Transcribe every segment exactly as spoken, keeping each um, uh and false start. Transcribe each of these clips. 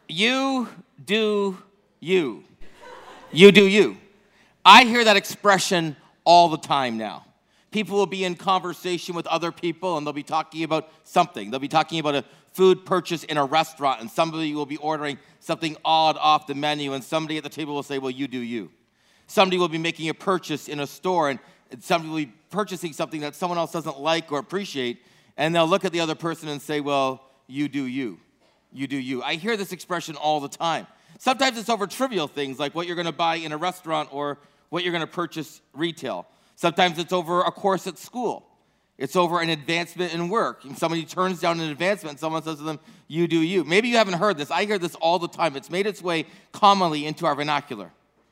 You do you. You do you. I hear that expression all the time now. People will be in conversation with other people, and they'll be talking about something. They'll be talking about a food purchase in a restaurant, and somebody will be ordering something odd off the menu, and somebody at the table will say, well, you do you. Somebody will be making a purchase in a store, and somebody will be purchasing something that someone else doesn't like or appreciate, and they'll look at the other person and say, well, you do you. You do you. I hear this expression all the time. Sometimes it's over trivial things like what you're going to buy in a restaurant or what you're going to purchase retail. Sometimes it's over a course at school. It's over an advancement in work. And somebody turns down an advancement and someone says to them, you do you. Maybe you haven't heard this. I hear this all the time. It's made its way commonly into our vernacular.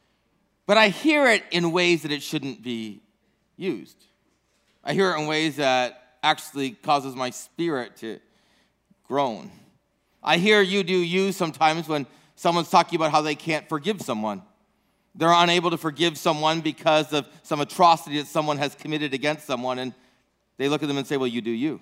But I hear it in ways that it shouldn't be used. I hear it in ways that actually causes my spirit to groan. I hear you do you sometimes when someone's talking about how they can't forgive someone. They're unable to forgive someone because of some atrocity that someone has committed against someone, and they look at them and say, well, you do you.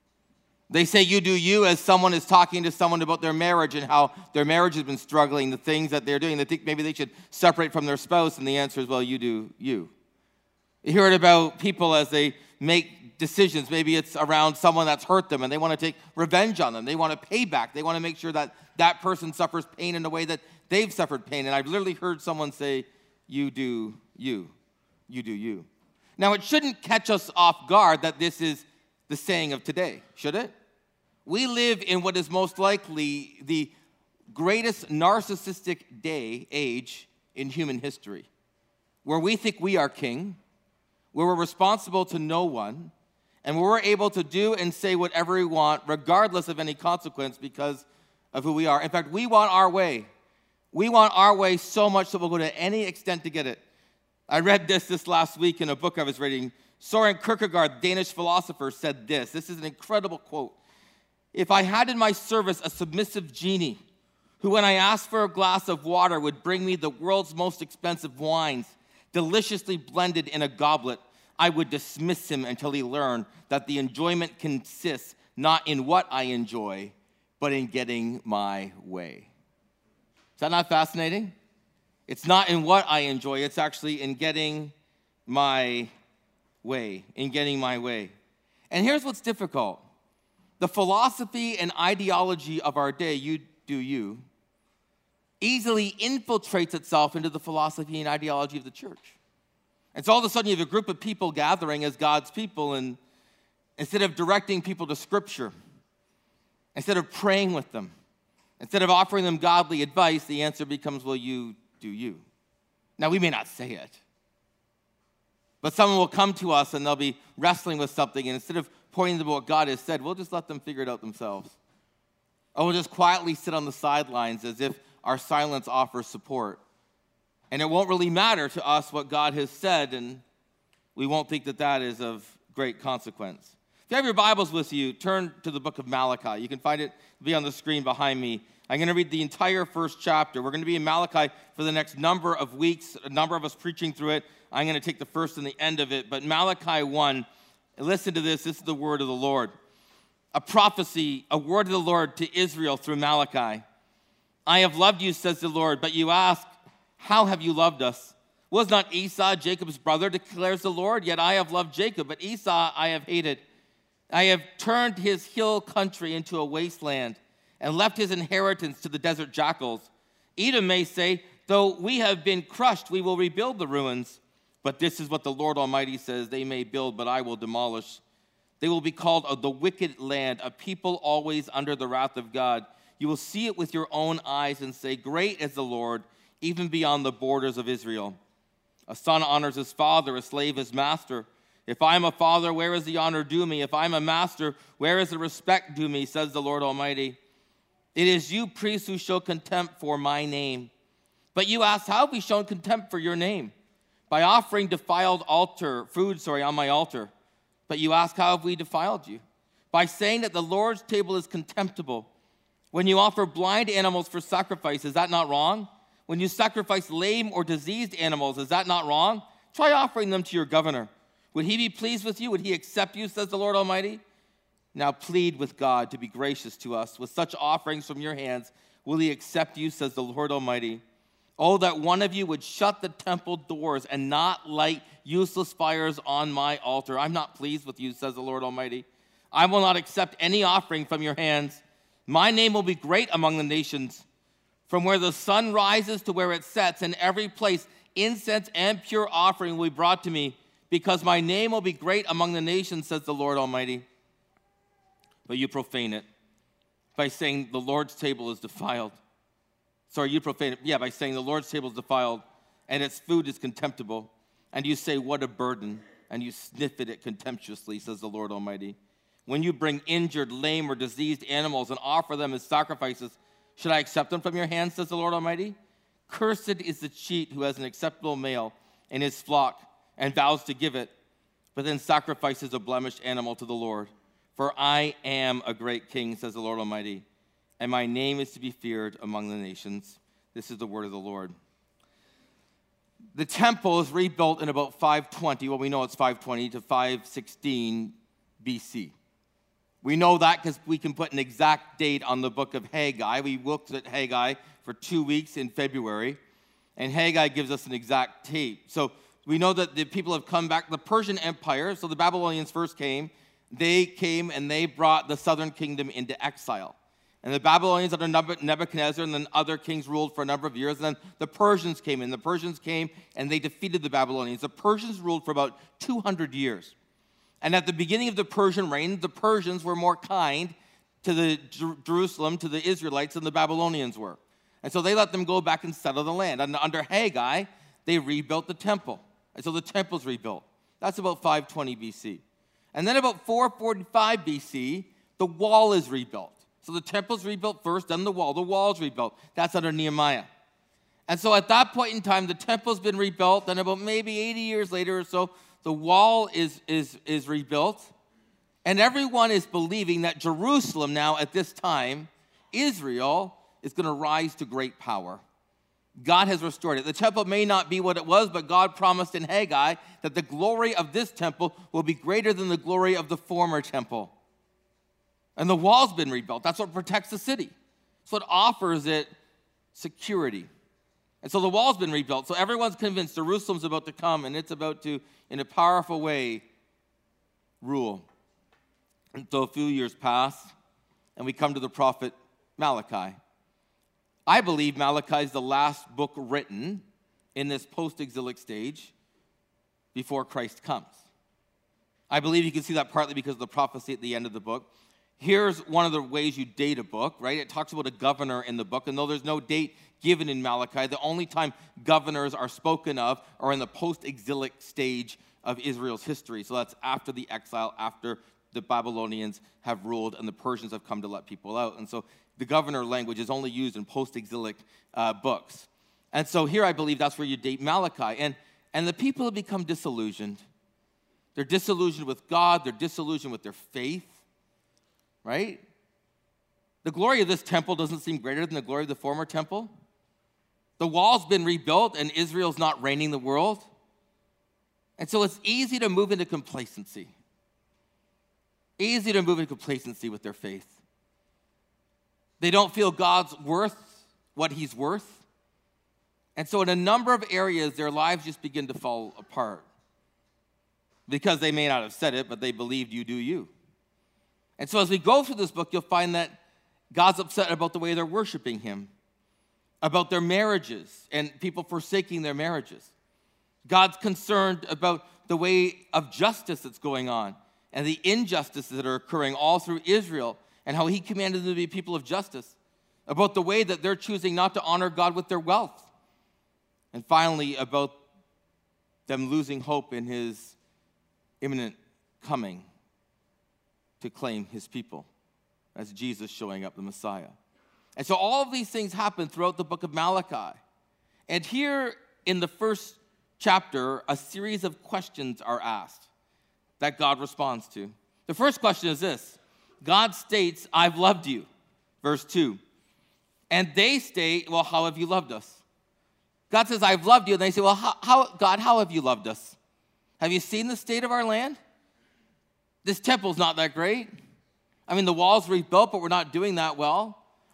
They say you do you as someone is talking to someone about their marriage and how their marriage has been struggling, the things that they're doing. They think maybe they should separate from their spouse, and the answer is, well, you do you. You hear it about people as they make decisions. Maybe it's around someone that's hurt them, and they want to take revenge on them. They want to pay back. They want to make sure that that person suffers pain in the way that they've suffered pain. And I've literally heard someone say, you do you. You do you. Now, it shouldn't catch us off guard that this is the saying of today, should it? We live in what is most likely the greatest narcissistic day, age in human history, where we think we are king, where we're responsible to no one, and where we're able to do and say whatever we want, regardless of any consequence, because of who we are. In fact, we want our way. We want our way so much that we'll go to any extent to get it. I read this this last week in a book I was reading. Soren Kierkegaard, Danish philosopher, said this. This is an incredible quote. If I had in my service a submissive genie who, when I asked for a glass of water, would bring me the world's most expensive wines, deliciously blended in a goblet, I would dismiss him until he learned that the enjoyment consists not in what I enjoy, but in getting my way. Is that not fascinating? It's not in what I enjoy, it's actually in getting my way, in getting my way. And here's what's difficult. The philosophy and ideology of our day, you do you, easily infiltrates itself into the philosophy and ideology of the church. And so all of a sudden you have a group of people gathering as God's people, and instead of directing people to Scripture, instead of praying with them, instead of offering them godly advice, the answer becomes, well, you do you. Now, we may not say it, but someone will come to us and they'll be wrestling with something, and instead of pointing to what God has said, we'll just let them figure it out themselves. Or we'll just quietly sit on the sidelines as if our silence offers support. And it won't really matter to us what God has said, and we won't think that that is of great consequence. If you have your Bibles with you, turn to the book of Malachi. You can find it, it'll be on the screen behind me. I'm going to read the entire first chapter. We're going to be in Malachi for the next number of weeks, a number of us preaching through it. I'm going to take the first and the end of it. But Malachi one, listen to this. This is the word of the Lord. A prophecy, a word of the Lord to Israel through Malachi. I have loved you, says the Lord, but you ask, how have you loved us? Was not Esau Jacob's brother, declares the Lord? Yet I have loved Jacob, but Esau I have hated. I have turned his hill country into a wasteland and left his inheritance to the desert jackals. Edom may say, though we have been crushed, we will rebuild the ruins. But this is what the Lord Almighty says, they may build, but I will demolish. They will be called the wicked land, a people always under the wrath of God. You will see it with your own eyes and say, great is the Lord, even beyond the borders of Israel. A son honors his father, a slave his master. If I am a father, where is the honor due me? If I am a master, where is the respect due me, says the Lord Almighty. It is you, priests, who show contempt for my name. But you ask, how have we shown contempt for your name? By offering defiled altar, food, sorry, on my altar. But you ask, how have we defiled you? By saying that the Lord's table is contemptible. When you offer blind animals for sacrifice, is that not wrong? When you sacrifice lame or diseased animals, is that not wrong? Try offering them to your governor. Would he be pleased with you? Would he accept you, says the Lord Almighty? Now plead with God to be gracious to us. With such offerings from your hands, will he accept you, says the Lord Almighty. Oh, that one of you would shut the temple doors and not light useless fires on my altar. I'm not pleased with you, says the Lord Almighty. I will not accept any offering from your hands. My name will be great among the nations. From where the sun rises to where it sets, in every place incense and pure offering will be brought to me, because my name will be great among the nations, says the Lord Almighty. But you profane it by saying the Lord's table is defiled. Sorry, you profane it, yeah, by saying the Lord's table is defiled, and its food is contemptible. And you say, what a burden, and you sniff at it contemptuously, says the Lord Almighty. When you bring injured, lame, or diseased animals and offer them as sacrifices, should I accept them from your hands, says the Lord Almighty? Cursed is the cheat who has an acceptable male in his flock and vows to give it, but then sacrifices a blemished animal to the Lord. For I am a great king, says the Lord Almighty, and my name is to be feared among the nations. This is the word of the Lord. The temple is rebuilt in about five twenty. Well, we know it's five twenty to five sixteen B C. We know that because we can put an exact date on the book of Haggai. We looked at Haggai for two weeks in February, and Haggai gives us an exact date. So we know that the people have come back. The Persian Empire, so the Babylonians first came. They came and they brought the southern kingdom into exile. And the Babylonians under Nebuchadnezzar and then other kings ruled for a number of years. And then the Persians came in. The Persians came and they defeated the Babylonians. The Persians ruled for about two hundred years. And at the beginning of the Persian reign, the Persians were more kind to the Jer- Jerusalem, to the Israelites, than the Babylonians were. And so they let them go back and settle the land. And under Haggai, they rebuilt the temple. And so the temple's rebuilt. That's about five twenty B C. And then about four forty-five B C, the wall is rebuilt. So the temple's rebuilt first, then the wall. The wall's rebuilt. That's under Nehemiah. And so at that point in time, the temple's been rebuilt. Then about maybe eighty years later or so, the wall is, is, is rebuilt. And everyone is believing that Jerusalem now at this time, Israel, is going to rise to great power. God has restored it. The temple may not be what it was, but God promised in Haggai that the glory of this temple will be greater than the glory of the former temple. And the wall's been rebuilt. That's what protects the city. So it offers it security. And so the wall's been rebuilt. So everyone's convinced Jerusalem's about to come, and it's about to, in a powerful way, rule. And so a few years pass, and we come to the prophet Malachi. I believe Malachi is the last book written in this post-exilic stage before Christ comes. I believe you can see that partly because of the prophecy at the end of the book. Here's one of the ways you date a book, right? It talks about a governor in the book, and though there's no date given in Malachi, the only time governors are spoken of are in the post-exilic stage of Israel's history. So that's after the exile, after the Babylonians have ruled and the Persians have come to let people out. And so the governor language is only used in post-exilic uh, books. And so here I believe that's where you date Malachi. And, and the people have become disillusioned. They're disillusioned with God. They're disillusioned with their faith, right? The glory of this temple doesn't seem greater than the glory of the former temple. The wall's been rebuilt and Israel's not reigning the world. And so it's easy to move into complacency. Easy to move into complacency with their faith. They don't feel God's worth what he's worth. And so in a number of areas, their lives just begin to fall apart. Because they may not have said it, but they believed you do you. And so as we go through this book, you'll find that God's upset about the way they're worshiping him, about their marriages and people forsaking their marriages. God's concerned about the way of justice that's going on and the injustices that are occurring all through Israel and how he commanded them to be people of justice, about the way that they're choosing not to honor God with their wealth, and finally about them losing hope in his imminent coming to claim his people as Jesus showing up, the Messiah. And so all of these things happen throughout the book of Malachi. And here in the first chapter, a series of questions are asked that God responds to. The first question is this. God states, I've loved you, verse two. And they state, well, how have you loved us? God says, I've loved you. And they say, well, how, how, God, how have you loved us? Have you seen the state of our land? This temple's not that great. I mean, the wall's rebuilt, but we're not doing that well.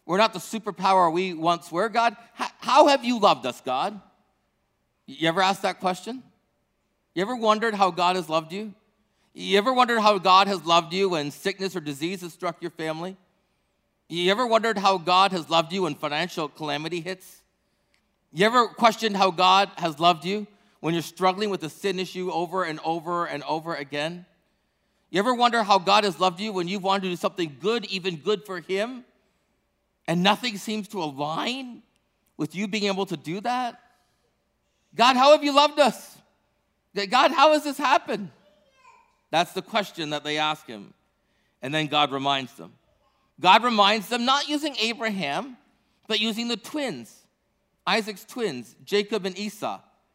We're not the superpower we once were. God, how have you loved us, God? You ever asked that question? You ever wondered how God has loved you? You ever wondered how God has loved you when sickness or disease has struck your family? You ever wondered how God has loved you when financial calamity hits? You ever questioned how God has loved you when you're struggling with a sin issue over and over and over again? You ever wonder how God has loved you when you've wanted to do something good, even good for him, and nothing seems to align with you being able to do that? God, how have you loved us? God, how has this happened? That's the question that they ask him. And then God reminds them. God reminds them not using Abraham, but using the twins, Isaac's twins, Jacob and Esau,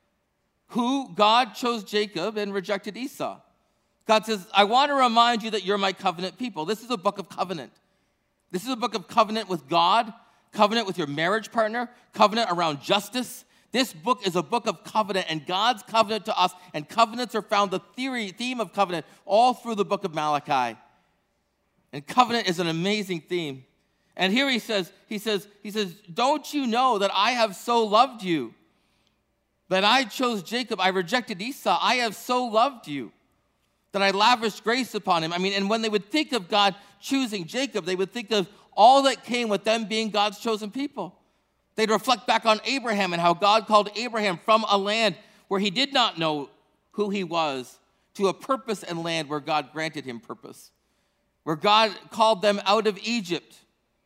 who God chose Jacob and rejected Esau. God says, I want to remind you that you're my covenant people. This is a book of covenant. This is a book of covenant with God, covenant with your marriage partner, covenant around justice. This book is a book of covenant, and God's covenant to us, and covenants are found, the theory, theme of covenant, all through the book of Malachi. And covenant is an amazing theme. And here he says, he says, he says, don't you know that I have so loved you? That I chose Jacob, I rejected Esau. I have so loved you that I lavished grace upon him. I mean, and when they would think of God choosing Jacob, they would think of all that came with them being God's chosen people. They'd reflect back on Abraham and how God called Abraham from a land where he did not know who he was to a purpose and land where God granted him purpose, where God called them out of Egypt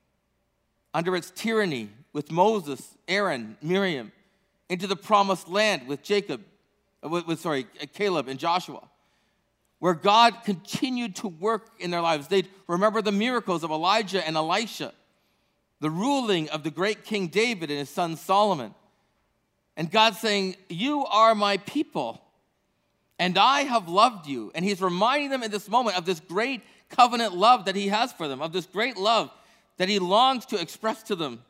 under its tyranny with Moses, Aaron, Miriam, into the promised land with Jacob, with, with sorry, Caleb and Joshua, where God continued to work in their lives. They'd remember the miracles of Elijah and Elisha, the ruling of the great King David and his son Solomon. And God saying, you are my people, and I have loved you. And he's reminding them in this moment of this great covenant love that he has for them, of this great love that he longs to express to them.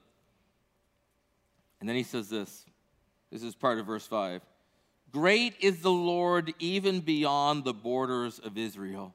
And then he says this. This is part of verse five. Great is the Lord even beyond the borders of Israel.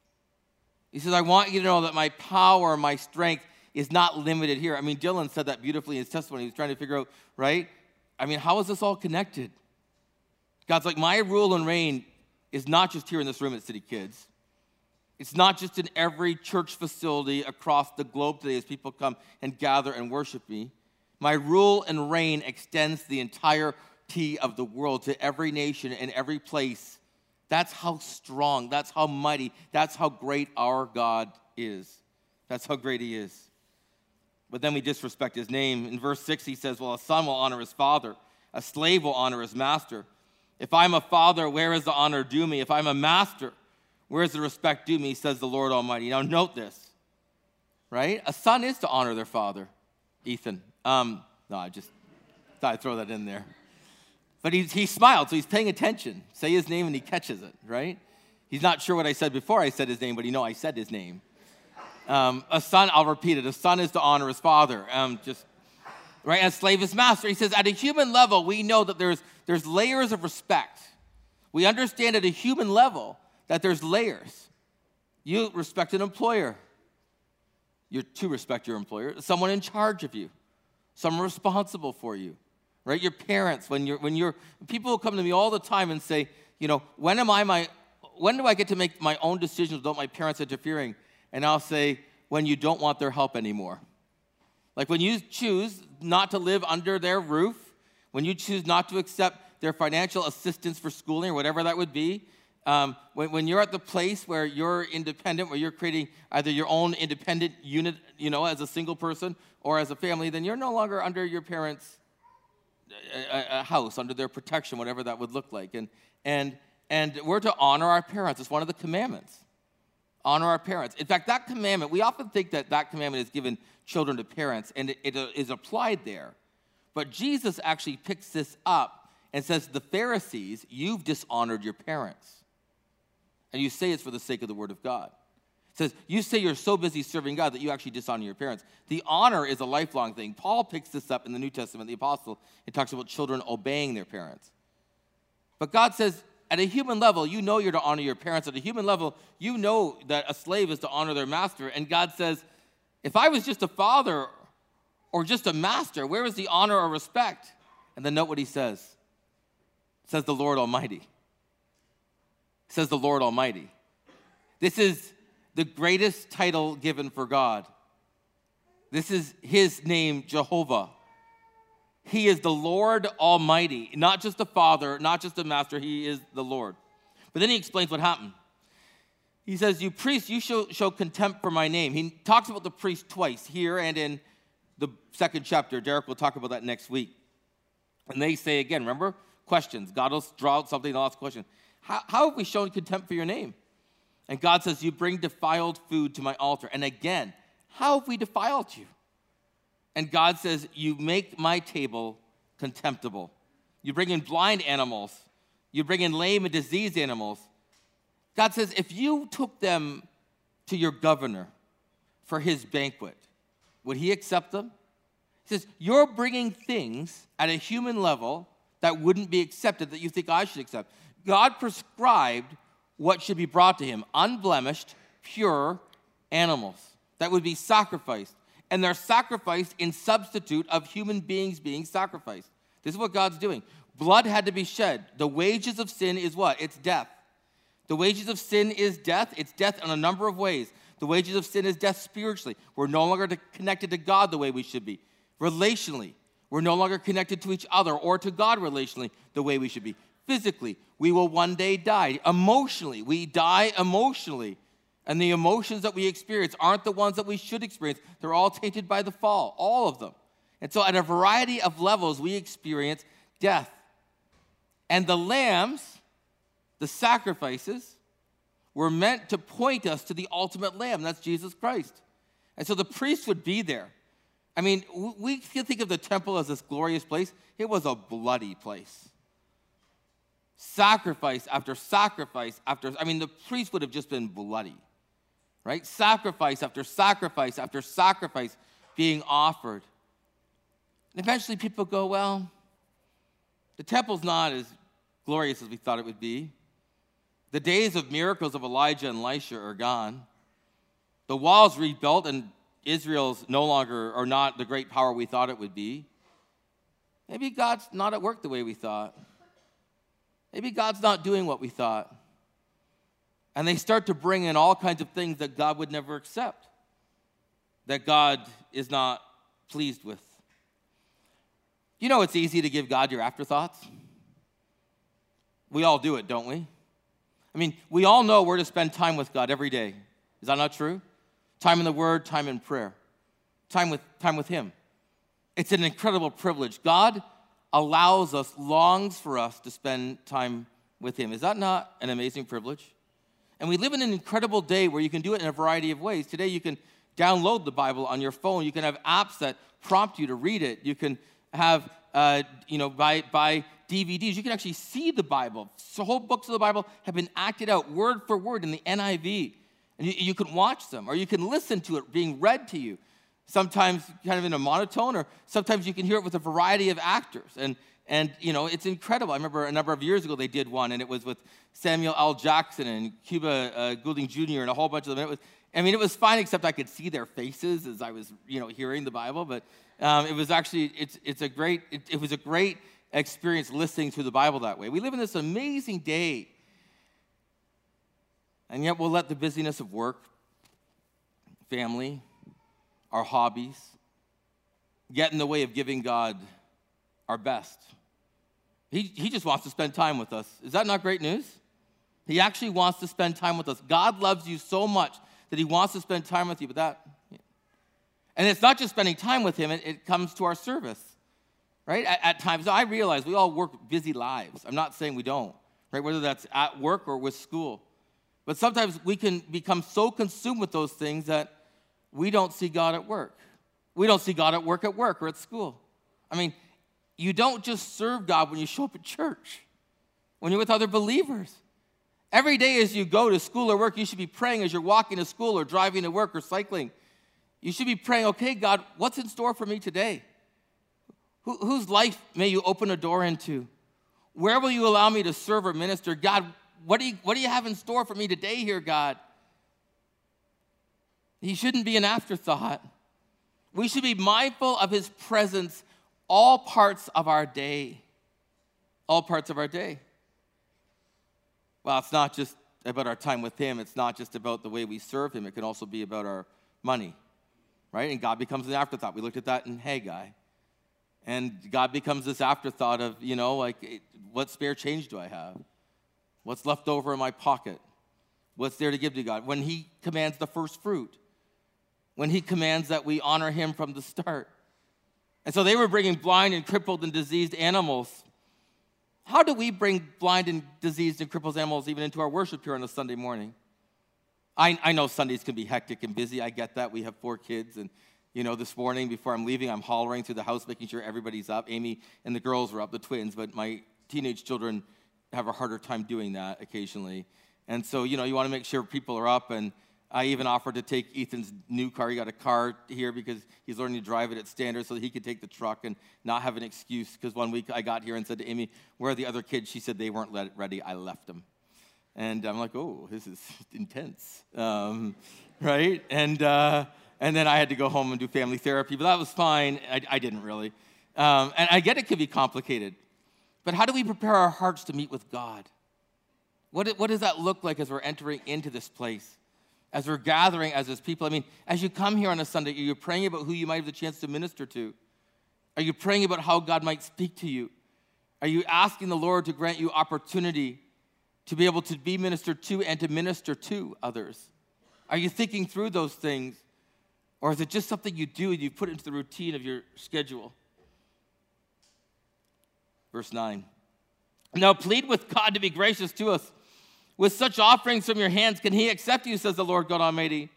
He says, I want you to know that my power, my strength is not limited here. I mean, Dylan said that beautifully in his testimony. He was trying to figure out, right? I mean, how is this all connected? God's like, my rule and reign is not just here in this room at City Kids. It's not just in every church facility across the globe today as people come and gather and worship me. My rule and reign extends the entirety of the world to every nation and every place. That's how strong, that's how mighty, that's how great our God is. That's how great he is. But then we disrespect his name. In verse six, he says, well, a son will honor his father. A slave will honor his master. If I'm a father, where is the honor due me? If I'm a master, where is the respect due me, says the Lord Almighty. Now note this, right? A son is to honor their father, Ethan. Um, no, I just thought I'd throw that in there. But he, he smiled, so he's paying attention. Say his name and he catches it, right? He's not sure what I said before I said his name, but you know I said his name. Um, a son, I'll repeat it, a son is to honor his father. Um, just, right, a slave is master. He says, at a human level, we know that there's, there's layers of respect. We understand at a human level that there's layers. You respect an employer. You're to respect your employer. Someone in charge of you. Someone responsible for you. Right? Your parents, when you're, when you're, people will come to me all the time and say, you know, when am I my, when do I get to make my own decisions without my parents interfering? And I'll say, when you don't want their help anymore. Like when you choose not to live under their roof, when you choose not to accept their financial assistance for schooling or whatever that would be, um, when, when you're at the place where you're independent, where you're creating either your own independent unit, you know, as a single person or as a family, then you're no longer under your parents' a, a house, under their protection, whatever that would look like. And, and, and we're to honor our parents. It's one of the commandments. Honor our parents. In fact, that commandment, we often think that that commandment is given children to parents, and it, it is applied there. But Jesus actually picks this up and says, the Pharisees, you've dishonored your parents. And you say it's for the sake of the word of God. It says, you say you're so busy serving God that you actually dishonor your parents. The honor is a lifelong thing. Paul picks this up in the New Testament, the apostle. It talks about children obeying their parents. But God says, at a human level, you know you're to honor your parents. At a human level, you know that a slave is to honor their master. And God says, if I was just a father or just a master? Where is the honor or respect? And then note what he says. It says the Lord Almighty. It says the Lord Almighty. This is the greatest title given for God. This is his name, Jehovah. He is the Lord Almighty, not just the Father, not just the Master. He is the Lord. But then he explains what happened. He says, you priests, you show, show contempt for my name. He talks about the priest twice, here and in the second chapter. Derek will talk about that next week. And they say again, remember? Questions. God will draw out something, they'll ask a question. How, how have we shown contempt for your name? And God says, you bring defiled food to my altar. And again, how have we defiled you? And God says, you make my table contemptible. You bring in blind animals. You bring in lame and diseased animals. God says, if you took them to your governor for his banquet, would he accept them? He says, you're bringing things at a human level that wouldn't be accepted, that you think I should accept. God prescribed what should be brought to him, unblemished, pure animals that would be sacrificed. And they're sacrificed in substitute of human beings being sacrificed. This is what God's doing. Blood had to be shed. The wages of sin is what? It's death. The wages of sin is death. It's death in a number of ways. The wages of sin is death spiritually. We're no longer connected to God the way we should be. Relationally, we're no longer connected to each other or to God relationally the way we should be. Physically, we will one day die. Emotionally, we die emotionally. And the emotions that we experience aren't the ones that we should experience. They're all tainted by the fall, all of them. And so at a variety of levels, we experience death. And the lambs, the sacrifices, were meant to point us to the ultimate lamb. That's Jesus Christ. And so the priest would be there. I mean, we can think of the temple as this glorious place. It was a bloody place. Sacrifice after sacrifice after, I mean, the priest would have just been bloody. Right? Sacrifice after sacrifice after sacrifice being offered. And eventually people go, well, the temple's not as glorious as we thought it would be. The days of miracles of Elijah and Elisha are gone. The wall's rebuilt and Israel's no longer, or not the great power we thought it would be. Maybe God's not at work the way we thought. Maybe God's not doing what we thought. And they start to bring in all kinds of things that God would never accept, that God is not pleased with. You know it's easy to give God your afterthoughts. We all do it, don't we? I mean, we all know where to spend time with God every day. Is that not true? Time in the Word, time in prayer, time with, time with Him. It's an incredible privilege. God allows us, longs for us to spend time with Him. Is that not an amazing privilege? And we live in an incredible day where you can do it in a variety of ways. Today you can download the Bible on your phone. You can have apps that prompt you to read it. You can have, uh, you know, buy, buy D V Ds. You can actually see the Bible. So whole books of the Bible have been acted out word for word in the N I V. And you, you can watch them, or you can listen to it being read to you. Sometimes kind of in a monotone, or sometimes you can hear it with a variety of actors. And, and you know, it's incredible. I remember a number of years ago they did one, and it was with Samuel L. Jackson and Cuba uh, Gooding Junior and a whole bunch of them. It was, I mean, it was fine, except I could see their faces as I was, you know, hearing the Bible. But um, it was actually, it's, it's a great, it, it was a great experience listening to the Bible that way. We live in this amazing day, and yet we'll let the busyness of work, family, our hobbies, get in the way of giving God our best. He, he just wants to spend time with us. Is that not great news? He actually wants to spend time with us. God loves you so much that He wants to spend time with you. But that, and it's not just spending time with Him, it, it comes to our service, right? At, at times, I realize we all work busy lives. I'm not saying we don't, right? Whether that's at work or with school. But sometimes we can become so consumed with those things that we don't see God at work. We don't see God at work at work or at school. I mean, you don't just serve God when you show up at church, when you're with other believers. Every day as you go to school or work, you should be praying as you're walking to school or driving to work or cycling. You should be praying, okay, God, what's in store for me today? Who, whose life may you open a door into? Where will you allow me to serve or minister? God, what do you, what do you have in store for me today here, God? He shouldn't be an afterthought. We should be mindful of his presence all parts of our day. All parts of our day. Well, it's not just about our time with him. It's not just about the way we serve him. It can also be about our money, right? And God becomes an afterthought. We looked at that in Haggai. And God becomes this afterthought of, you know, like, what spare change do I have? What's left over in my pocket? What's there to give to God? When he commands the first fruit. When he commands that we honor him from the start. And so they were bringing blind and crippled and diseased animals. How do we bring blind and diseased and crippled animals even into our worship here on a Sunday morning? I, I know Sundays can be hectic and busy. I get that. We have four kids. And, you know, this morning before I'm leaving, I'm hollering through the house, making sure everybody's up. Amy and the girls were up, the twins. But my teenage children have a harder time doing that occasionally. And so, you know, you want to make sure people are up. And I even offered to take Ethan's new car. He got a car here because he's learning to drive it at Standard so that he could take the truck and not have an excuse. Because one week I got here and said to Amy, where are the other kids? She said they weren't ready. I left them. And I'm like, oh, this is intense, um, right? And uh, and then I had to go home and do family therapy, but that was fine. I, I didn't really. Um, and I get it could be complicated. But how do we prepare our hearts to meet with God? What, what does that look like as we're entering into this place? As we're gathering as his people? I mean, as you come here on a Sunday, are you praying about who you might have the chance to minister to? Are you praying about how God might speak to you? Are you asking the Lord to grant you opportunity to be able to be ministered to and to minister to others? Are you thinking through those things? Or is it just something you do and you put into the routine of your schedule? Verse nine. Now plead with God to be gracious to us. With such offerings from your hands, can he accept you, says the Lord God Almighty?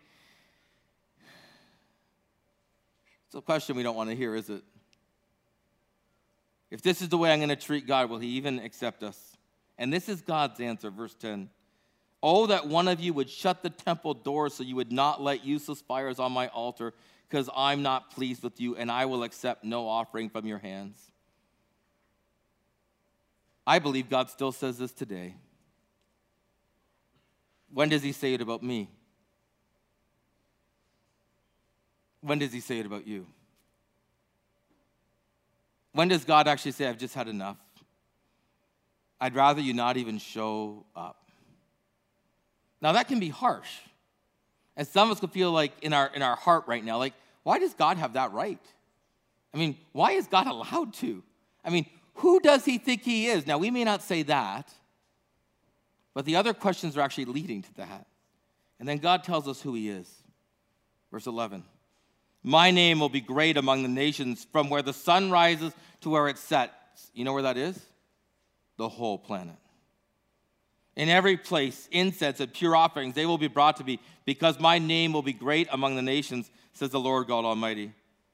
It's a question we don't want to hear, is it? If this is the way I'm going to treat God, will he even accept us? And this is God's answer, verse ten. Oh, that one of you would shut the temple doors so you would not light useless fires on my altar, because I'm not pleased with you, and I will accept no offering from your hands. I believe God still says this today. When does he say it about me? When does he say it about you? When does God actually say, I've just had enough? I'd rather you not even show up. Now that can be harsh. And some of us could feel like in our, in our heart right now, like, why does God have that right? I mean, why is God allowed to? I mean, who does he think he is? Now, we may not say that, but the other questions are actually leading to that. And then God tells us who he is. Verse eleven. My name will be great among the nations, from where the sun rises to where it sets. You know where that is? The whole planet. In every place, incense and pure offerings, they will be brought to me, because my name will be great among the nations, says the Lord God Almighty.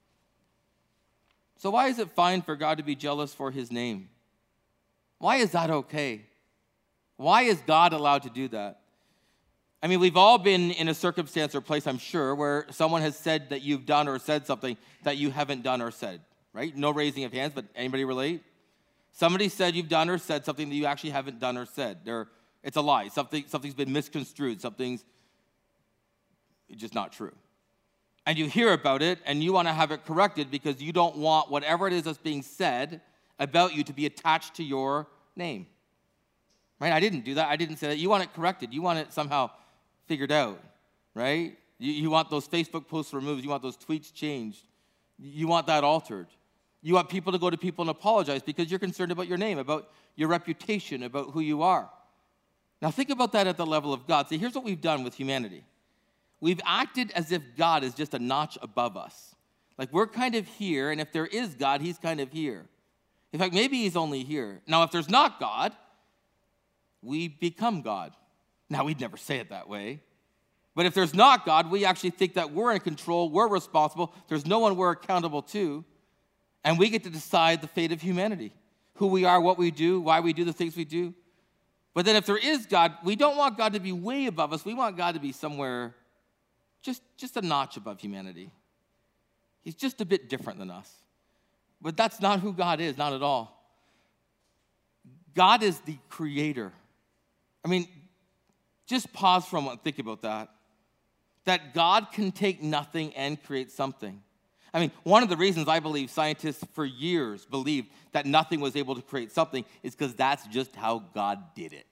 So why is it fine for God to be jealous for his name? Why is that okay? Why is God allowed to do that? I mean, we've all been in a circumstance or place, I'm sure, where someone has said that you've done or said something that you haven't done or said, right? No raising of hands, but anybody relate? Somebody said you've done or said something that you actually haven't done or said. There, it's a lie. Something, something's been misconstrued. Something's just not true. And you hear about it, and you want to have it corrected because you don't want whatever it is that's being said about you to be attached to your name. Right? I didn't do that. I didn't say that. You want it corrected. You want it somehow figured out, right? You, you want those Facebook posts removed. You want those tweets changed. You want that altered. You want people to go to people and apologize because you're concerned about your name, about your reputation, about who you are. Now think about that at the level of God. See, here's what we've done with humanity. We've acted as if God is just a notch above us. Like we're kind of here, and if there is God, he's kind of here. In fact, maybe he's only here. Now, if there's not God, we become God. Now, we'd never say it that way. But if there's not God, we actually think that we're in control, we're responsible, there's no one we're accountable to, and we get to decide the fate of humanity, who we are, what we do, why we do the things we do. But then if there is God, we don't want God to be way above us. We want God to be somewhere just, just a notch above humanity. He's just a bit different than us. But that's not who God is, not at all. God is the creator. I mean, just pause for a moment and think about that. That God can take nothing and create something. I mean, one of the reasons I believe scientists for years believed that nothing was able to create something is because that's just how God did it.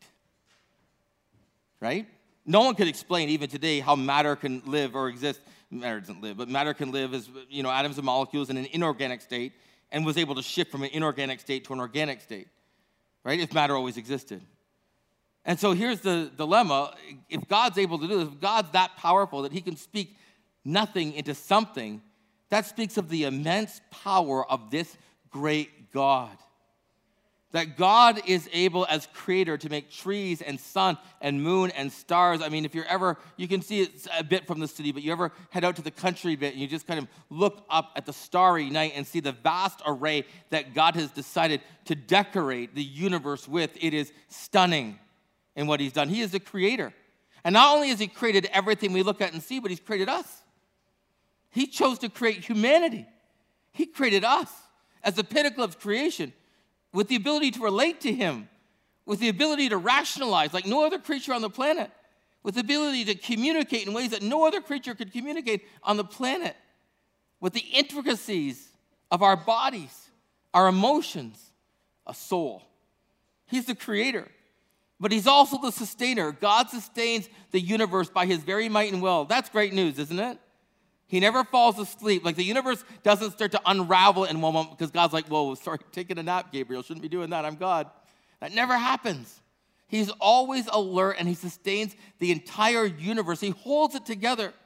Right? No one could explain even today how matter can live or exist. Matter doesn't live, but matter can live as, you know, atoms and molecules in an inorganic state and was able to shift from an inorganic state to an organic state, right? If matter always existed. And so here's the dilemma. If God's able to do this, if God's that powerful that he can speak nothing into something, that speaks of the immense power of this great God. That God is able as creator to make trees and sun and moon and stars. I mean, if you're ever, you can see it a bit from the city, but you ever head out to the country a bit and you just kind of look up at the starry night and see the vast array that God has decided to decorate the universe with. It is stunning in what he's done. He is the creator. And not only has he created everything we look at and see, but he's created us. He chose to create humanity. He created us as the pinnacle of creation, with the ability to relate to him, with the ability to rationalize like no other creature on the planet, with the ability to communicate in ways that no other creature could communicate on the planet, with the intricacies of our bodies, our emotions, a soul. He's the creator, but he's also the sustainer. God sustains the universe by his very might and will. That's great news, isn't it? He never falls asleep. Like the universe doesn't start to unravel in one moment because God's like, whoa, sorry, taking a nap, Gabriel. Shouldn't be doing that. I'm God. That never happens. He's always alert and he sustains the entire universe. He holds it together.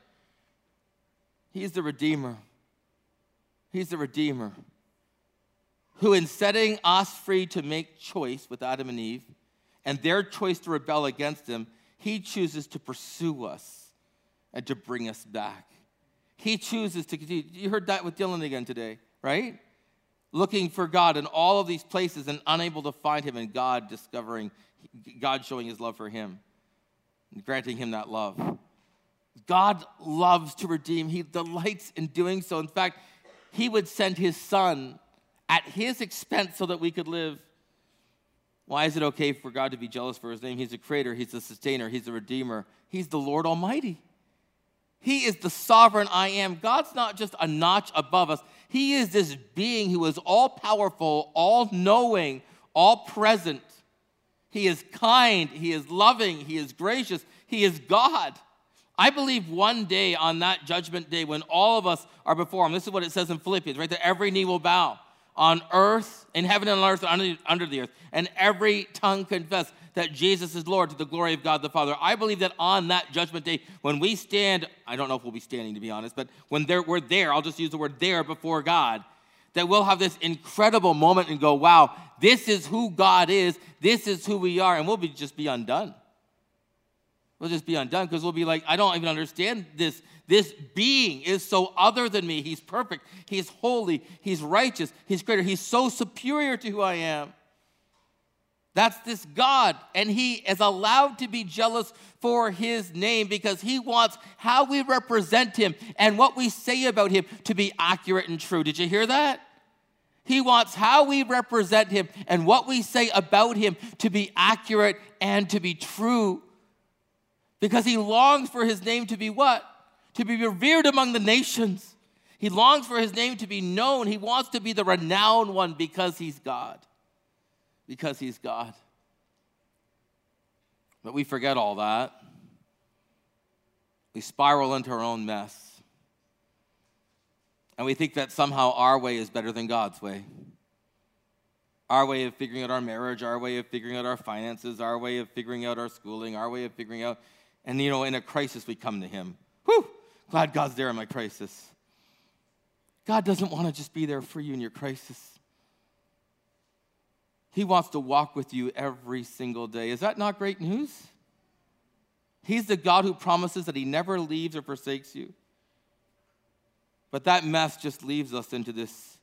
He's the Redeemer. He's the Redeemer who, in setting us free to make choice with Adam and Eve and their choice to rebel against him, he chooses to pursue us and to bring us back. He chooses to continue. You heard that with Dylan again today, right? Looking for God in all of these places and unable to find him, and God discovering, God showing his love for him and granting him that love. God loves to redeem. He delights in doing so. In fact, he would send his son at his expense so that we could live. Why is it okay for God to be jealous for his name? He's the creator. He's the sustainer. He's the redeemer. He's the Lord Almighty. He is the sovereign I am. God's not just a notch above us. He is this being who is all-powerful, all-knowing, all-present. He is kind. He is loving. He is gracious. He is God. I believe one day on that judgment day when all of us are before him, this is what it says in Philippians, right? That every knee will bow on earth, in heaven and on earth, and under, under the earth, and every tongue confess that Jesus is Lord to the glory of God the Father. I believe that on that judgment day, when we stand, I don't know if we'll be standing to be honest, but when there, we're there, I'll just use the word there before God, that we'll have this incredible moment and go, wow, this is who God is, this is who we are, and we'll be, just be undone. We'll just be undone because we'll be like, I don't even understand this. This being is so other than me. He's perfect. He's holy. He's righteous. He's greater. He's so superior to who I am. That's this God, and he is allowed to be jealous for his name because he wants how we represent him and what we say about him to be accurate and true. Did you hear that? He wants how we represent him and what we say about him to be accurate and to be true because he longs for his name to be what? To be revered among the nations. He longs for his name to be known. He wants to be the renowned one because he's God. Because he's God. But we forget all that. We spiral into our own mess. And we think that somehow our way is better than God's way. Our way of figuring out our marriage, our way of figuring out our finances, our way of figuring out our schooling, our way of figuring out, and you know, in a crisis we come to him. Whew, glad God's there in my crisis. God doesn't want to just be there for you in your crisis. He wants to walk with you every single day. Is that not great news? He's the God who promises that he never leaves or forsakes you. But that mess just leaves us into this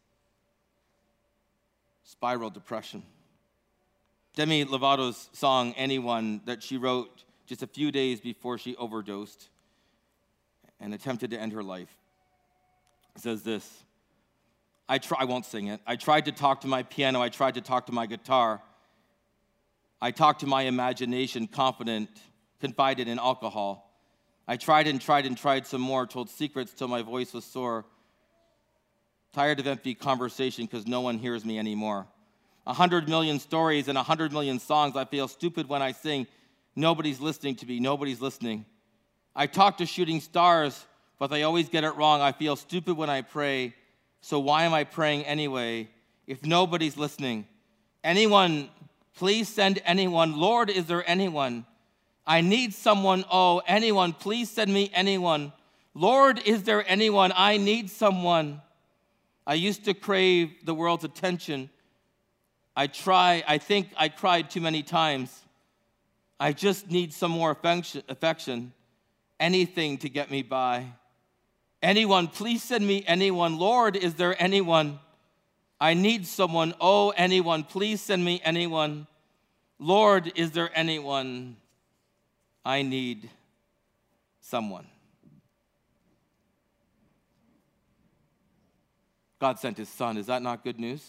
spiral depression. Demi Lovato's song, Anyone, that she wrote just a few days before she overdosed and attempted to end her life, says this. I, try, I won't sing it. I tried to talk to my piano. I tried to talk to my guitar. I talked to my imagination, confident, confided in alcohol. I tried and tried and tried some more, told secrets till my voice was sore. Tired of empty conversation because no one hears me anymore. A hundred million stories and a hundred million songs. I feel stupid when I sing. Nobody's listening to me. Nobody's listening. I talk to shooting stars, but they always get it wrong. I feel stupid when I pray. So why am I praying anyway if nobody's listening? Anyone, please send anyone. Lord, is there anyone? I need someone. Oh, anyone, please send me anyone. Lord, is there anyone? I need someone. I used to crave the world's attention. I try, I think I cried too many times. I just need some more affection, affection. Anything to get me by. Anyone, please send me anyone. Lord, is there anyone? I need someone. Oh, anyone, please send me anyone. Lord, is there anyone? I need someone. God sent his son. Is that not good news?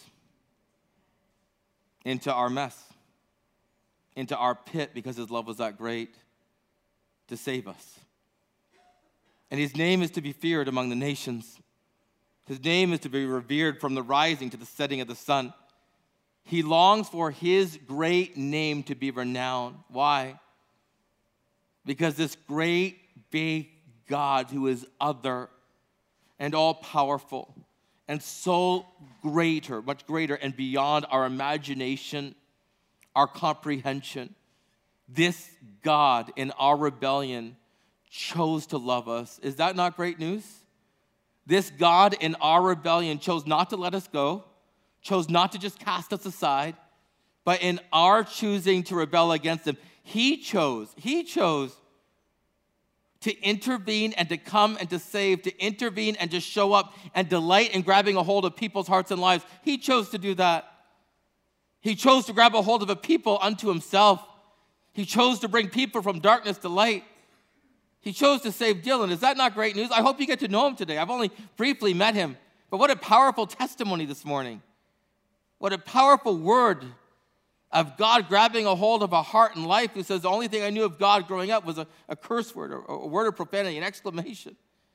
Into our mess, into our pit, because his love was that great to save us. And his name is to be feared among the nations. His name is to be revered from the rising to the setting of the sun. He longs for his great name to be renowned. Why? Because this great, big God who is other and all-powerful and so greater, much greater and beyond our imagination, our comprehension, this God in our rebellion chose to love us. Is that not great news? This God in our rebellion chose not to let us go, chose not to just cast us aside, but in our choosing to rebel against him, he chose, he chose to intervene and to come and to save, to intervene and to show up and delight in grabbing a hold of people's hearts and lives. He chose to do that. He chose to grab a hold of a people unto himself. He chose to bring people from darkness to light. He chose to save Dylan. Is that not great news? I hope you get to know him today. I've only briefly met him, but what a powerful testimony this morning. What a powerful word of God grabbing a hold of a heart and life who says the only thing I knew of God growing up was a, a curse word, or a word of profanity, an exclamation.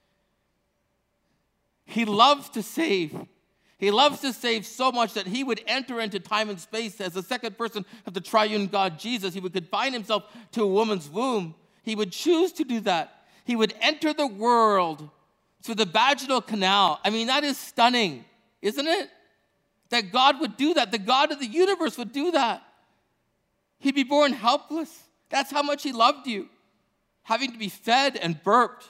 He loves to save. He loves to save so much that he would enter into time and space as the second person of the triune God, Jesus. He would confine himself to a woman's womb. He would choose to do that. He would enter the world through the vaginal canal. I mean, that is stunning, isn't it? That God would do that. The God of the universe would do that. He'd be born helpless. That's how much he loved you. Having to be fed and burped.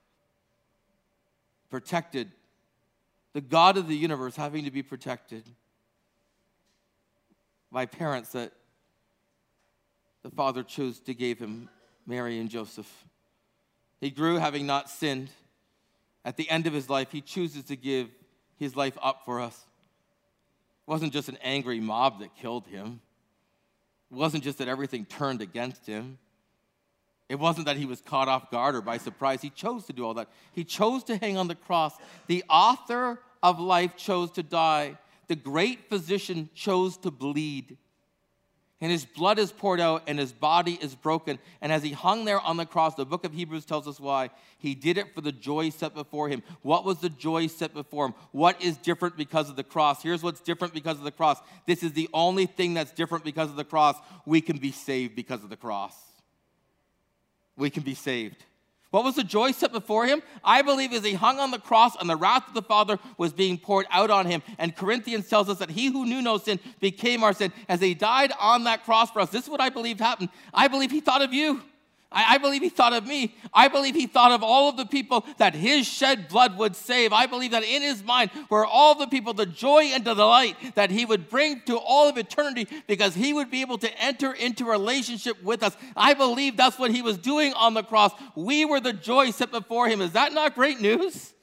Protected. The God of the universe having to be protected by parents that the Father chose to give him, Mary and Joseph. He grew having not sinned. At the end of his life, he chooses to give his life up for us. It wasn't just an angry mob that killed him. It wasn't just that everything turned against him. It wasn't that he was caught off guard or by surprise. He chose to do all that. He chose to hang on the cross. The author of life chose to die. The great physician chose to bleed. And his blood is poured out and his body is broken. And as he hung there on the cross, the book of Hebrews tells us why. He did it for the joy set before him. What was the joy set before him? What is different because of the cross? Here's what's different because of the cross. This is the only thing that's different because of the cross. We can be saved because of the cross. We can be saved. What was the joy set before him? I believe as he hung on the cross and the wrath of the Father was being poured out on him. And Corinthians tells us that he who knew no sin became our sin. As he died on that cross for us, this is what I believe happened. I believe he thought of you. I, I believe he thought of me. I believe he thought of all of the people that his shed blood would save. I believe that in his mind were all the people, the joy and the delight that he would bring to all of eternity because he would be able to enter into a relationship with us. I believe that's what he was doing on the cross. We were the joy set before him. Is that not great news?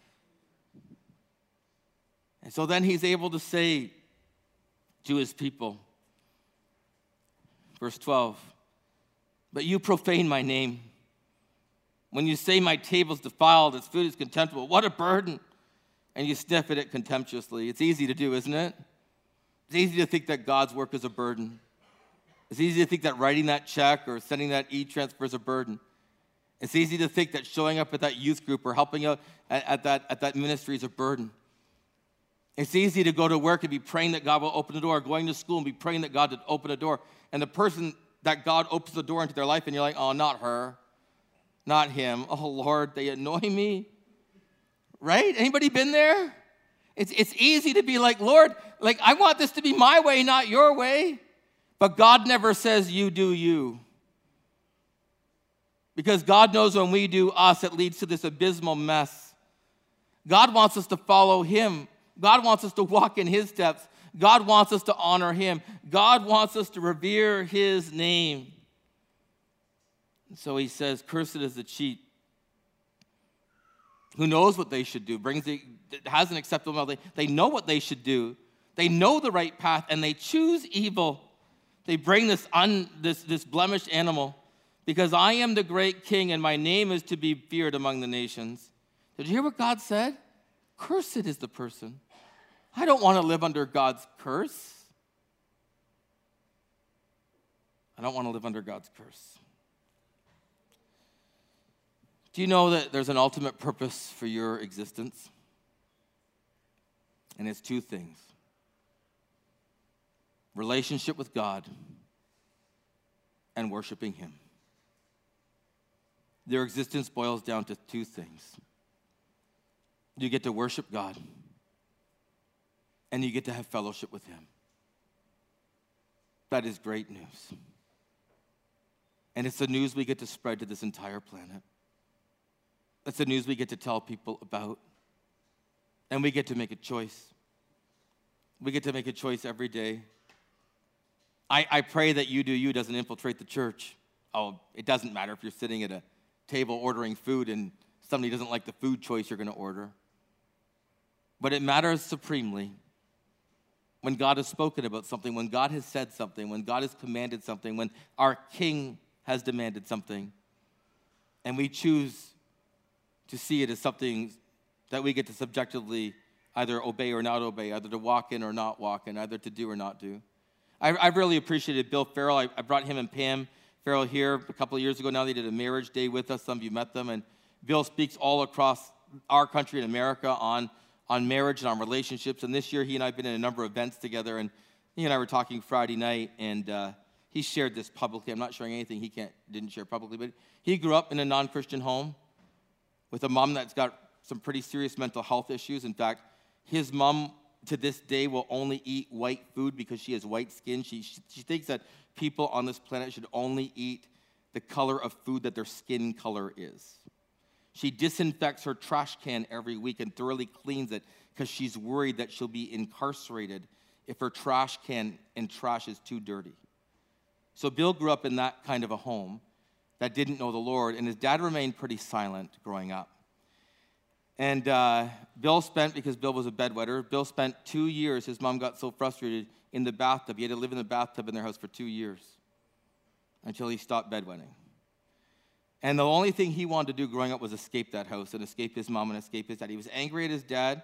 And so then he's able to say to his people, verse twelve, but you profane my name. When you say my table is defiled, its food is contemptible, what a burden. And you sniff at it contemptuously. It's easy to do, isn't it? It's easy to think that God's work is a burden. It's easy to think that writing that check or sending that e-transfer is a burden. It's easy to think that showing up at that youth group or helping out at, at, that, at that ministry is a burden. It's easy to go to work and be praying that God will open the door, going to school and be praying that God would open a door. And the person that God opens the door into their life, and you're like, oh, not her, not him. Oh, Lord, they annoy me. Right? Anybody been there? It's, it's easy to be like, Lord, like, I want this to be my way, not your way. But God never says, you do you. Because God knows when we do us, it leads to this abysmal mess. God wants us to follow him. God wants us to walk in his steps. God wants us to honor him. God wants us to revere his name. And so he says, cursed is the cheat who knows what they should do, brings the, has an acceptable mouth. They, they know what they should do. They know the right path, and they choose evil. They bring this, un, this, this blemished animal, because I am the great king, and my name is to be feared among the nations. Did you hear what God said? Cursed is the person. I don't want to live under God's curse. I don't want to live under God's curse. Do you know that there's an ultimate purpose for your existence? And it's two things. Relationship with God and worshiping him. Their existence boils down to two things. You get to worship God, and you get to have fellowship with him. That is great news. And it's the news we get to spread to this entire planet. That's the news we get to tell people about. And we get to make a choice. We get to make a choice every day. I, I pray that you do you doesn't infiltrate the church. Oh, it doesn't matter if you're sitting at a table ordering food and somebody doesn't like the food choice you're going to order. But it matters supremely when God has spoken about something, when God has said something, when God has commanded something, when our King has demanded something, and we choose to see it as something that we get to subjectively either obey or not obey, either to walk in or not walk in, either to do or not do. I, I really appreciated Bill Farrell. I, I brought him and Pam Farrell here a couple of years ago. Now they did a marriage day with us. Some of you met them. And Bill speaks all across our country in America on, on marriage and on relationships. And this year he and I have been in a number of events together. And he and I were talking Friday night, and uh, he shared this publicly. I'm not sharing anything he can't didn't share publicly, but he grew up in a non-Christian home with a mom that's got some pretty serious mental health issues. In fact, his mom, to this day, will only eat white food because she has white skin. She, she, she thinks that people on this planet should only eat the color of food that their skin color is. She disinfects her trash can every week and thoroughly cleans it because she's worried that she'll be incarcerated if her trash can and trash is too dirty. So Bill grew up in that kind of a home that didn't know the Lord, and his dad remained pretty silent growing up. And uh, Bill spent, because Bill was a bedwetter, Bill spent two years, his mom got so frustrated, in the bathtub. He had to live in the bathtub in their house for two years until he stopped bedwetting. And the only thing he wanted to do growing up was escape that house and escape his mom and escape his dad. He was angry at his dad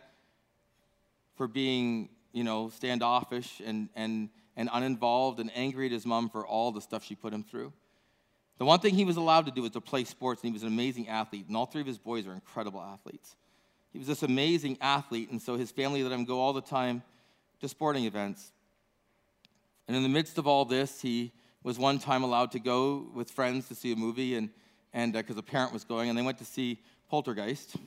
for being, you know, standoffish and, and, and uninvolved, and angry at his mom for all the stuff she put him through. The one thing he was allowed to do was to play sports, and he was an amazing athlete, and all three of his boys are incredible athletes. He was this amazing athlete, and so his family let him go all the time to sporting events. And in the midst of all this, he was one time allowed to go with friends to see a movie, and and because uh, a parent was going, and they went to see Poltergeist,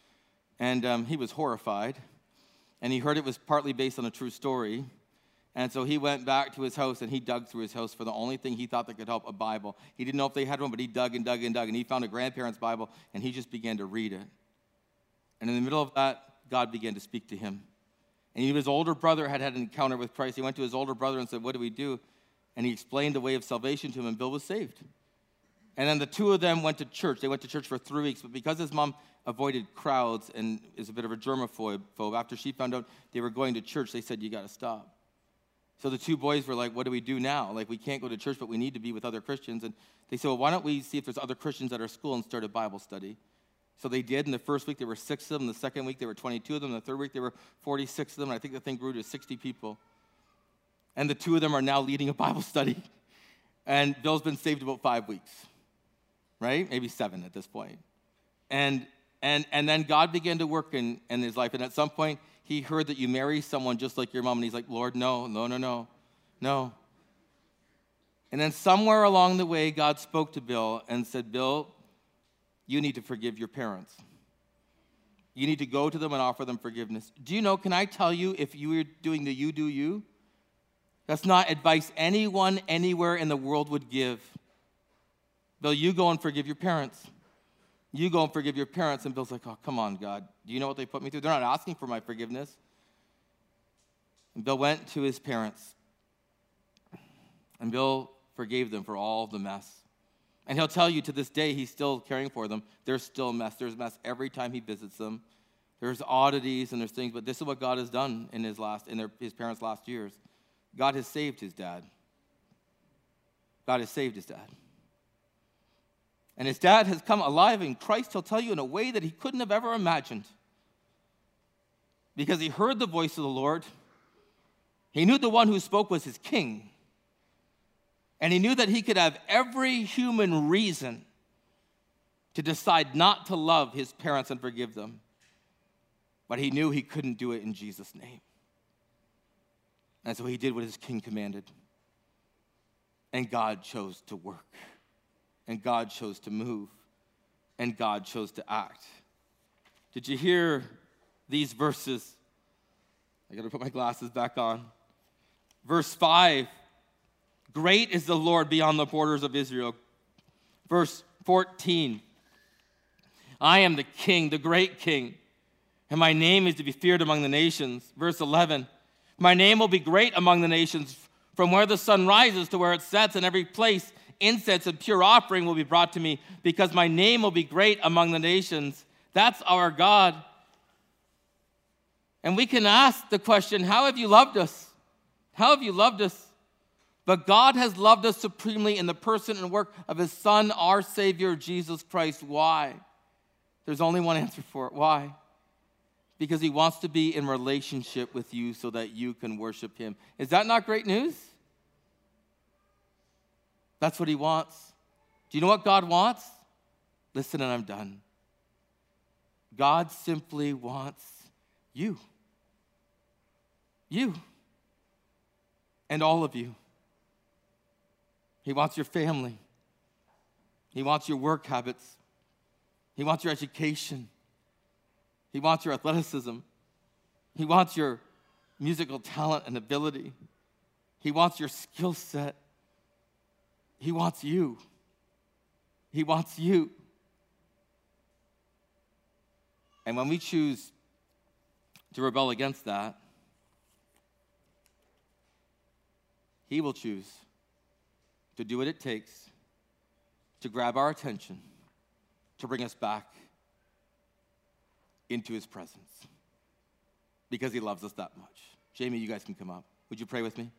and um, he was horrified, and he heard it was partly based on a true story. And so he went back to his house, and he dug through his house for the only thing he thought that could help, a Bible. He didn't know if they had one, but he dug and dug and dug, and he found a grandparent's Bible, and he just began to read it. And in the middle of that, God began to speak to him. And his older brother had had an encounter with Christ. He went to his older brother and said, what do we do? And he explained the way of salvation to him, and Bill was saved. And then the two of them went to church. They went to church for three weeks, but because his mom avoided crowds and is a bit of a germaphobe, after she found out they were going to church, they said, you got to stop. So the two boys were like, what do we do now? Like, we can't go to church, but we need to be with other Christians. And they said, well, why don't we see if there's other Christians at our school and start a Bible study? So they did. In the first week, there were six of them. The second week, there were twenty-two of them. The third week, there were forty-six of them. And I think the thing grew to sixty people. And the two of them are now leading a Bible study. And Bill's been saved about five weeks, right? Maybe seven at this point. And and and then God began to work in, in his life. And at some point, he heard that you marry someone just like your mom, and he's like, Lord, no, no, no, no, no. And then somewhere along the way, God spoke to Bill and said, Bill, you need to forgive your parents. You need to go to them and offer them forgiveness. Do you know, can I tell you, if you were doing the you do you, that's not advice anyone anywhere in the world would give. Bill, you go and forgive your parents. You go and forgive your parents. And Bill's like, oh, come on, God. Do you know what they put me through? They're not asking for my forgiveness. And Bill went to his parents. And Bill forgave them for all the mess. And he'll tell you to this day, he's still caring for them. There's still a mess. There's a mess every time he visits them. There's oddities and there's things, but this is what God has done in his last, in their, his parents' last years. God has saved his dad. God has saved his dad. And his dad has come alive in Christ, he'll tell you, in a way that he couldn't have ever imagined. Because he heard the voice of the Lord. He knew the one who spoke was his king. And he knew that he could have every human reason to decide not to love his parents and forgive them. But he knew he couldn't do it in Jesus' name. And so he did what his king commanded. And God chose to work. And God chose to move. And God chose to act. Did you hear these verses? I got to put my glasses back on. Verse five. Great is the Lord beyond the borders of Israel. Verse fourteen. I am the king, the great king, and my name is to be feared among the nations. Verse eleven. My name will be great among the nations, from where the sun rises to where it sets, in every place incense and pure offering will be brought to me, because my name will be great among the nations. That's our God. And we can ask the question, how have you loved us? How have you loved us? But God has loved us supremely in the person and work of his Son, our Savior, Jesus Christ. Why? There's only one answer for it. Why? Because he wants to be in relationship with you so that you can worship him. Is that not great news? That's what he wants. Do you know what God wants? Listen, and I'm done. God simply wants you. You. And all of you. He wants your family. He wants your work habits. He wants your education. He wants your athleticism. He wants your musical talent and ability. He wants your skill set. He wants you. He wants you. And when we choose to rebel against that, he will choose to do what it takes to grab our attention, to bring us back into his presence, because he loves us that much. Jamie, you guys can come up. Would you pray with me?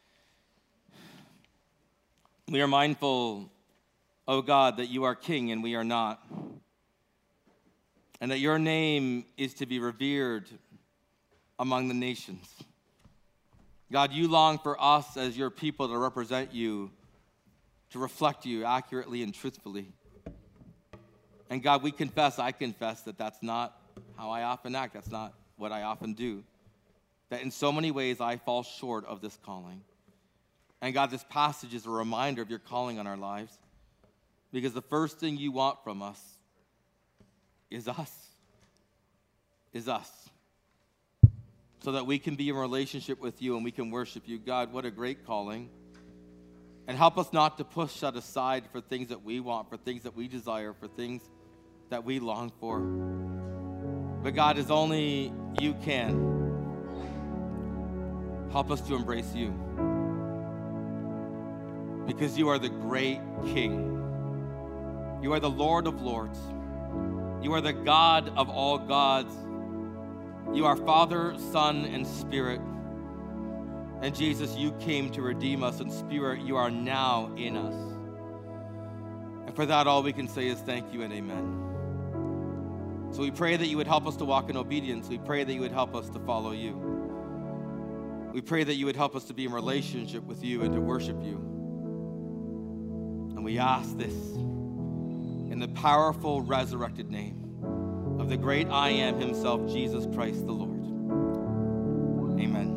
We are mindful, oh God, that you are king and we are not, and that your name is to be revered among the nations. God, you long for us as your people to represent you, to reflect you accurately and truthfully. And God, we confess, I confess that that's not how I often act. That's not what I often do. That in so many ways I fall short of this calling. And God, this passage is a reminder of your calling on our lives, because the first thing you want from us is us. Is us. So that we can be in relationship with you and we can worship you. God, what a great calling. And help us not to push that aside for things that we want, for things that we desire, for things that we long for. But God, as only you can, help us to embrace you. Because you are the great King. You are the Lord of lords. You are the God of all gods. You are Father, Son, and Spirit. And Jesus, you came to redeem us, and Spirit, you are now in us. And for that, all we can say is thank you and amen. So we pray that you would help us to walk in obedience. We pray that you would help us to follow you. We pray that you would help us to be in relationship with you and to worship you. And we ask this in the powerful resurrected name of the great I Am himself, Jesus Christ the Lord. Amen.